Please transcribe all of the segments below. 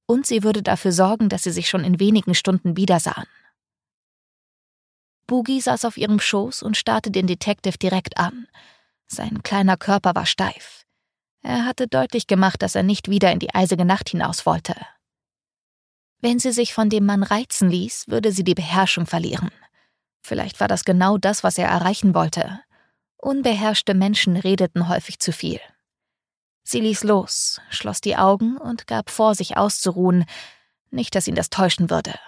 und sie würde dafür sorgen, dass sie sich schon in wenigen Stunden wiedersahen. Boogie saß auf ihrem Schoß und starrte den Detective direkt an. Sein kleiner Körper war steif. Er hatte deutlich gemacht, dass er nicht wieder in die eisige Nacht hinaus wollte. Wenn sie sich von dem Mann reizen ließ, würde sie die Beherrschung verlieren. Vielleicht war das genau das, was er erreichen wollte. Unbeherrschte Menschen redeten häufig zu viel. Sie ließ los, schloss die Augen und gab vor, sich auszuruhen, nicht, dass ihn das täuschen würde.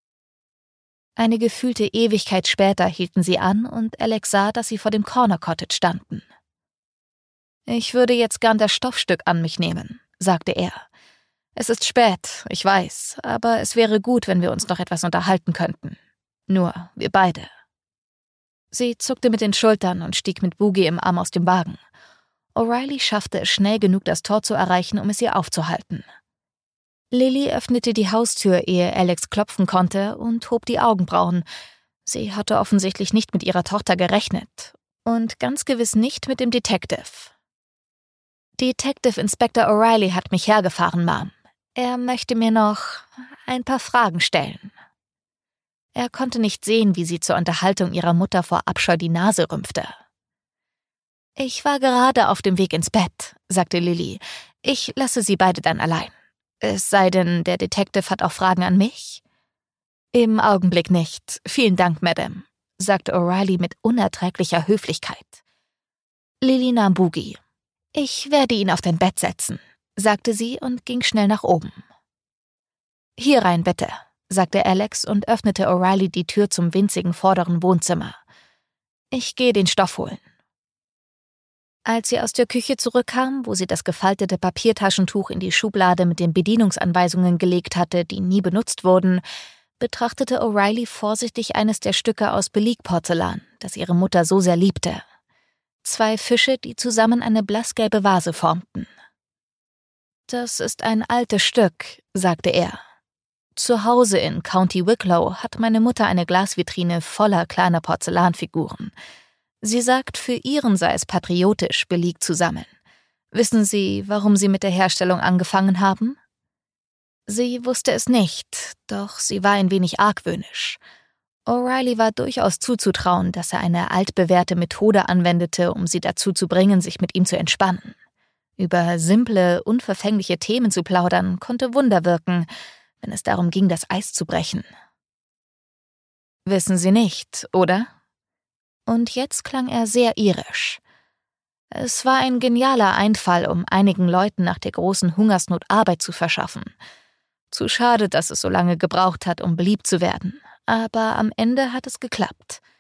Eine gefühlte Ewigkeit später hielten sie an und Alex sah, dass sie vor dem Corner Cottage standen. »Ich würde jetzt gern das Stoffstück an mich nehmen«, sagte er. »Es ist spät, ich weiß, aber es wäre gut, wenn wir uns noch etwas unterhalten könnten. Nur wir beide.« Sie zuckte mit den Schultern und stieg mit Boogie im Arm aus dem Wagen. O'Reilly schaffte es schnell genug, das Tor zu erreichen, um es ihr aufzuhalten. Lily öffnete die Haustür, ehe Alex klopfen konnte, und hob die Augenbrauen. Sie hatte offensichtlich nicht mit ihrer Tochter gerechnet. Und ganz gewiss nicht mit dem Detective. »Detective Inspector O'Reilly hat mich hergefahren, Ma'am. Er möchte mir noch ein paar Fragen stellen.« Er konnte nicht sehen, wie sie zur Unterhaltung ihrer Mutter vor Abscheu die Nase rümpfte. »Ich war gerade auf dem Weg ins Bett«, sagte Lily. »Ich lasse Sie beide dann allein. Es sei denn, der Detective hat auch Fragen an mich?« »Im Augenblick nicht. Vielen Dank, Madame«, sagte O'Reilly mit unerträglicher Höflichkeit. Lily nahm Boogie. »Ich werde ihn auf dein Bett setzen«, sagte sie und ging schnell nach oben. »Hier rein, bitte«, sagte Alex und öffnete O'Reilly die Tür zum winzigen vorderen Wohnzimmer. »Ich gehe den Stoff holen.« Als sie aus der Küche zurückkam, wo sie das gefaltete Papiertaschentuch in die Schublade mit den Bedienungsanweisungen gelegt hatte, die nie benutzt wurden, betrachtete O'Reilly vorsichtig eines der Stücke aus Belegporzellan, das ihre Mutter so sehr liebte. 2 Fische, die zusammen eine blassgelbe Vase formten. »Das ist ein altes Stück«, sagte er. »Zu Hause in County Wicklow hat meine Mutter eine Glasvitrine voller kleiner Porzellanfiguren. Sie sagt, für ihren sei es patriotisch, Beleg zu sammeln. Wissen Sie, warum Sie mit der Herstellung angefangen haben?« Sie wusste es nicht, doch sie war ein wenig argwöhnisch. O'Reilly war durchaus zuzutrauen, dass er eine altbewährte Methode anwendete, um sie dazu zu bringen, sich mit ihm zu entspannen. Über simple, unverfängliche Themen zu plaudern, konnte Wunder wirken, wenn es darum ging, das Eis zu brechen. »Wissen Sie nicht, oder?« Und jetzt klang er sehr irisch. »Es war ein genialer Einfall, um einigen Leuten nach der großen Hungersnot Arbeit zu verschaffen. Zu schade, dass es so lange gebraucht hat, um beliebt zu werden. Aber am Ende hat es geklappt.